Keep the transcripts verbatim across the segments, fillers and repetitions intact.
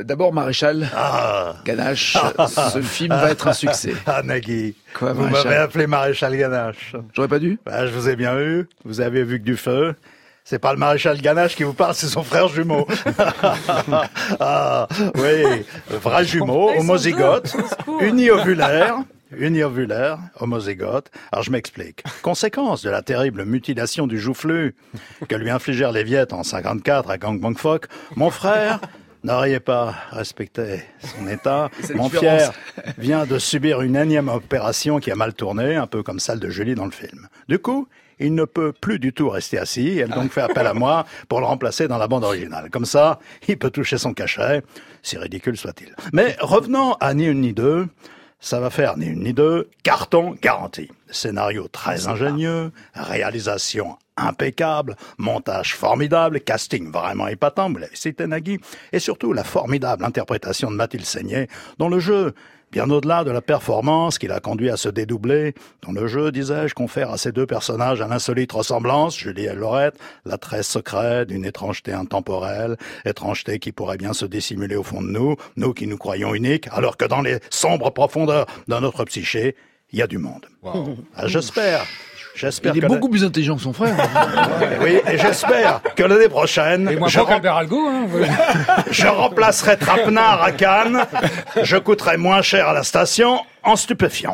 Euh, d'abord, Maréchal. Ah. Ganache, ce film va être un succès. Ah, Nagui. Quoi, vous Maréchal m'avez appelé Maréchal Ganache. J'aurais pas dû? Bah, je vous ai bien eu. Vous avez vu que du feu. C'est pas le maréchal Ganache qui vous parle, c'est son frère jumeau. Ah, oui, vrai jumeau, homozygote, uniovulaire, uniovulaire, homozygote. Alors je m'explique. Conséquence de la terrible mutilation du joufflu que lui infligèrent les Viettes en cinquante-quatre à Gang Bang Phoc, mon frère n'auriez pas respecté son état. Mon Pierre vient de subir une énième opération qui a mal tourné, un peu comme celle de Julie dans le film. Du coup, il ne peut plus du tout rester assis. Elle donc fait appel à moi pour le remplacer dans la bande originale. Comme ça, il peut toucher son cachet, si ridicule soit-il. Mais revenons à Ni une ni deux. Ça va faire ni une ni deux, carton garanti. Scénario très ingénieux, réalisation impeccable, montage formidable, casting vraiment épatant, vous l'avez cité Nagui, et surtout la formidable interprétation de Mathilde Seigné, dont le jeu, bien au-delà de la performance qui l'a conduit à se dédoubler, dont le jeu, disais-je, confère à ces deux personnages un insolite ressemblance, Julie et Laurette, l'attrait secret d'une étrangeté intemporelle, étrangeté qui pourrait bien se dissimuler au fond de nous, nous qui nous croyons uniques, alors que dans les sombres profondeurs de notre psyché, il y a du monde. Wow. Ah, j'espère... J'espère il est que beaucoup la... plus intelligent que son frère. Oui, et j'espère que l'année prochaine... Et moi, je, rem... hein, je remplacerai Trapenard à Cannes, je coûterai moins cher à la station en stupéfiant.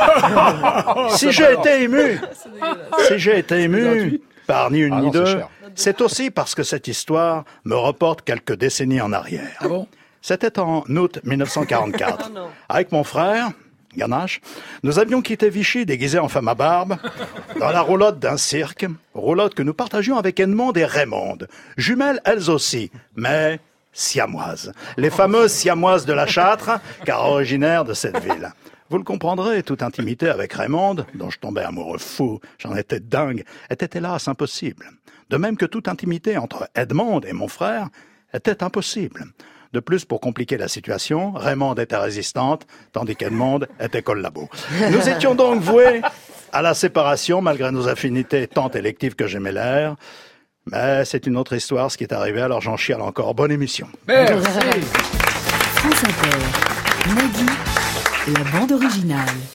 Si j'ai été ému, si j'ai été ému par ni une ah ni non, deux, c'est, c'est aussi parce que cette histoire me reporte quelques décennies en arrière. Ah bon? C'était en août mille neuf cent quarante-quatre. Avec mon frère... Ganache, nous avions quitté Vichy déguisés en femme à barbe, dans la roulotte d'un cirque, roulotte que nous partagions avec Edmond et Raymonde, jumelles elles aussi, mais siamoises, les fameuses siamoises de la Châtre, car originaires de cette ville. Vous le comprendrez, toute intimité avec Raymonde, dont je tombais amoureux fou, j'en étais dingue, était hélas impossible. De même que toute intimité entre Edmond et mon frère était impossible. De plus, pour compliquer la situation, Raymonde était résistante, tandis qu'Edmond était collabo. Nous étions donc voués à la séparation, malgré nos affinités tant électives que j'aimais l'air. Mais c'est une autre histoire, ce qui est arrivé, alors j'en chiale encore. Bonne émission. Merci. France Inter, Nagui, la bande originale.